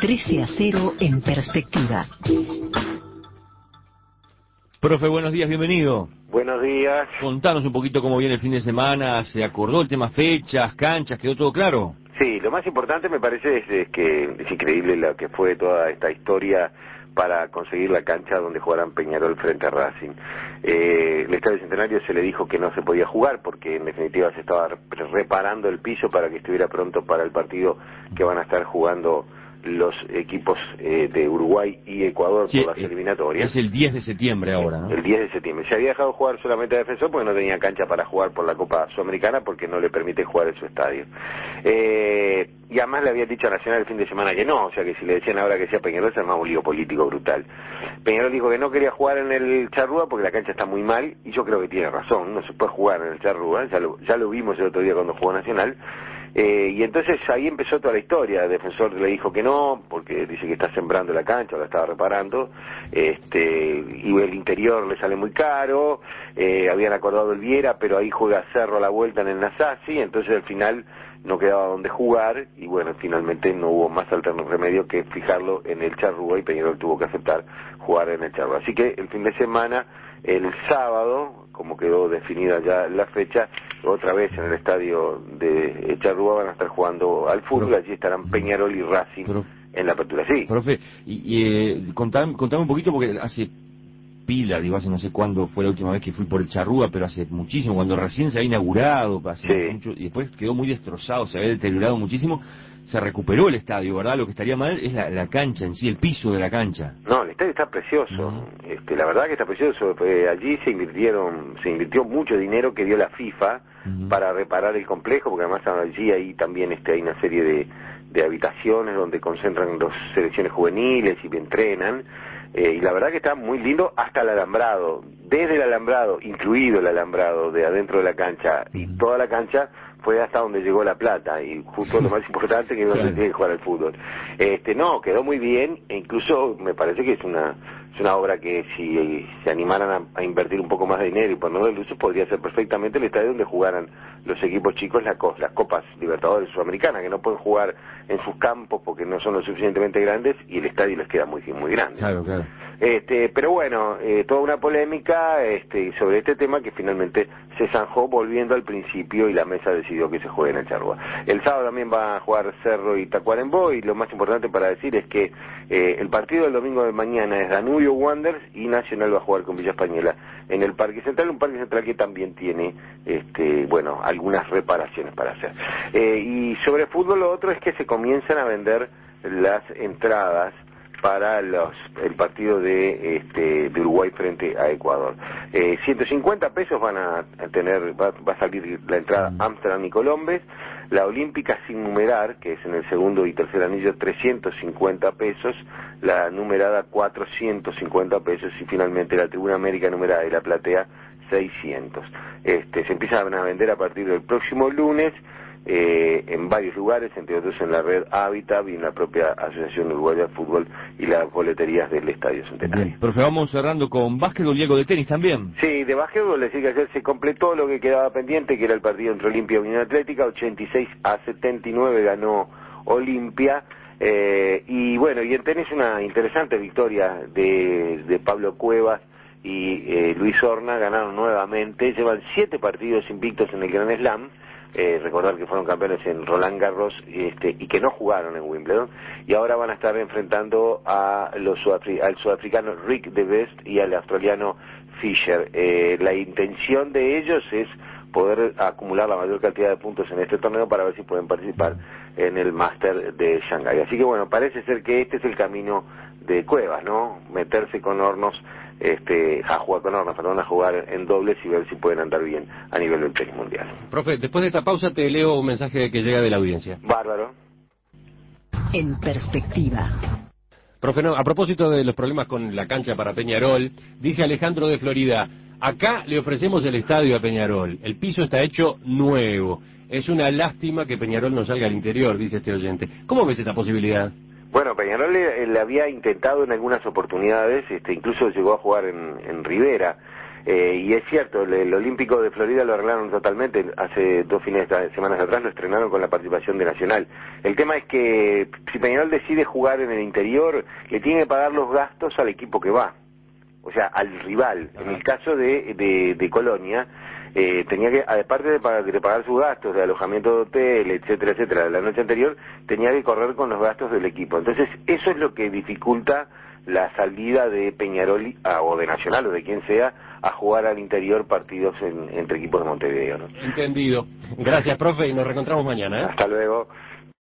13-0 en perspectiva. Profe, buenos días, bienvenido. Buenos días. Contanos un poquito cómo viene el fin de semana, ¿se acordó el tema fechas, canchas, quedó todo claro? Sí, lo más importante me parece es que es increíble lo que fue toda esta historia para conseguir la cancha donde jugarán Peñarol frente a Racing. El Estadio Centenario se le dijo que no se podía jugar porque en definitiva se estaba reparando el piso para que estuviera pronto para el partido que van a estar jugando los equipos de Uruguay y Ecuador, Sí, por las eliminatorias. Es el 10 de septiembre ahora, ¿no? El 10 de septiembre. Se había dejado jugar solamente a Defensor porque no tenía cancha para jugar por la Copa Sudamericana porque no le permite jugar en su estadio. Y además le habían dicho a Nacional el fin de semana que no, o sea que si le decían ahora que sea Peñarol se armaba un lío político brutal. Peñarol dijo que no quería jugar en el Charrúa porque la cancha está muy mal, y yo creo que tiene razón, no se puede jugar en el Charrúa, ya lo vimos el otro día cuando jugó Nacional. Y entonces ahí empezó toda la historia. El Defensor le dijo que no, porque dice que está sembrando la cancha, la estaba reparando, y el interior le sale muy caro, habían acordado el Viera, pero ahí juega Cerro a la vuelta en el Nasasi, entonces al final no quedaba donde jugar, y bueno, finalmente no hubo más remedio que fijarlo en el Charrúa, y Peñarol tuvo que aceptar jugar en el Charrúa. Así que el fin de semana, el sábado, como quedó definida ya la fecha, otra vez en el estadio de Charrúa van a estar jugando al fútbol, allí estarán Peñarol y Racing en la apertura. Sí. Profe, contame un poquito, porque hace pila, digo, hace no sé cuándo fue la última vez que fui por el Charrúa, pero hace muchísimo, cuando recién se había inaugurado, mucho, y después quedó muy destrozado, se había deteriorado muchísimo. Se recuperó el estadio, ¿verdad? Lo que estaría mal es la cancha en sí, el piso de la cancha. No, el estadio está precioso. La verdad que está precioso. Allí se invirtió mucho dinero que dio la FIFA para reparar el complejo, porque además allí hay también hay una serie de habitaciones donde concentran las selecciones juveniles y entrenan. Y la verdad que está muy lindo hasta el alambrado. Desde el alambrado, incluido el alambrado de adentro de la cancha y toda la cancha, fue hasta donde llegó la plata, y justo lo más importante que es donde tiene que jugar al fútbol. No, quedó muy bien, e incluso me parece que es una obra que si se animaran a invertir un poco más de dinero y ponerlo de luces, podría ser perfectamente el estadio donde jugaran los equipos chicos las Copas Libertadores Sudamericanas, que no pueden jugar en sus campos porque no son lo suficientemente grandes, y el estadio les queda muy grande. Claro. Pero bueno, toda una polémica sobre este tema que finalmente se zanjó volviendo al principio, y la mesa decidió que se juegue en el Charrúa. El sábado también va a jugar Cerro y Tacuarembó, y lo más importante para decir es que el partido del domingo de mañana es Danubio Wanderers, y Nacional va a jugar con Villa Española en el Parque Central, un Parque Central que también tiene algunas reparaciones para hacer. Y sobre fútbol, lo otro es que se comienzan a vender las entradas para el partido de Uruguay frente a Ecuador. 150 pesos van a tener, va a salir la entrada Amsterdam y Colombes. La Olímpica sin numerar, que es en el segundo y tercer anillo, 350 pesos, la numerada 450 pesos, y finalmente la Tribuna América numerada y la platea 600. Se empiezan a vender a partir del próximo lunes, en varios lugares, entre otros en la red Hábitat y en la propia Asociación Uruguaya de Fútbol y las boleterías del Estadio Centenario. Bien, profe, vamos cerrando con básquetbol y algo de tenis también. Sí, de básquetbol, decir que ayer se completó lo que quedaba pendiente, que era el partido entre Olimpia y Unión Atlética. 86-79 ganó Olimpia. Y bueno, y en tenis una interesante victoria de Pablo Cuevas y Luis Horna. Ganaron nuevamente, llevan 7 partidos invictos en el Grand Slam. Recordar que fueron campeones en Roland Garros y que no jugaron en Wimbledon, y ahora van a estar enfrentando al sudafricano Rick de Best y al australiano Fischer. La intención de ellos es poder acumular la mayor cantidad de puntos en este torneo para ver si pueden participar en el Master de Shanghái. Así que bueno, parece ser que este es el camino de Cuevas, ¿no? Meterse con Hornos, a jugar en dobles y ver si pueden andar bien a nivel del tenis mundial. Profe, después de esta pausa te leo un mensaje que llega de la audiencia. Bárbaro. En perspectiva. Profe, no, a propósito de los problemas con la cancha para Peñarol, dice Alejandro de Florida: acá le ofrecemos el estadio a Peñarol, el piso está hecho nuevo, es una lástima que Peñarol no salga al interior, dice este oyente. ¿Cómo ves esta posibilidad? Bueno, Peñarol le había intentado en algunas oportunidades, incluso llegó a jugar en Rivera. Y es cierto, el Olímpico de Florida lo arreglaron totalmente, hace 2 semanas atrás lo estrenaron con la participación de Nacional. El tema es que si Peñarol decide jugar en el interior, le tiene que pagar los gastos al equipo que va, o sea, al rival. En el caso de Colonia, tenía que, aparte de pagar sus gastos de alojamiento de hotel, etcétera, etcétera, la noche anterior, tenía que correr con los gastos del equipo. Entonces, eso es lo que dificulta la salida de Peñarol o de Nacional o de quien sea a jugar al interior partidos entre equipos de Montevideo, ¿no? Entendido. Gracias, profe, y nos reencontramos mañana, ¿eh? Hasta luego.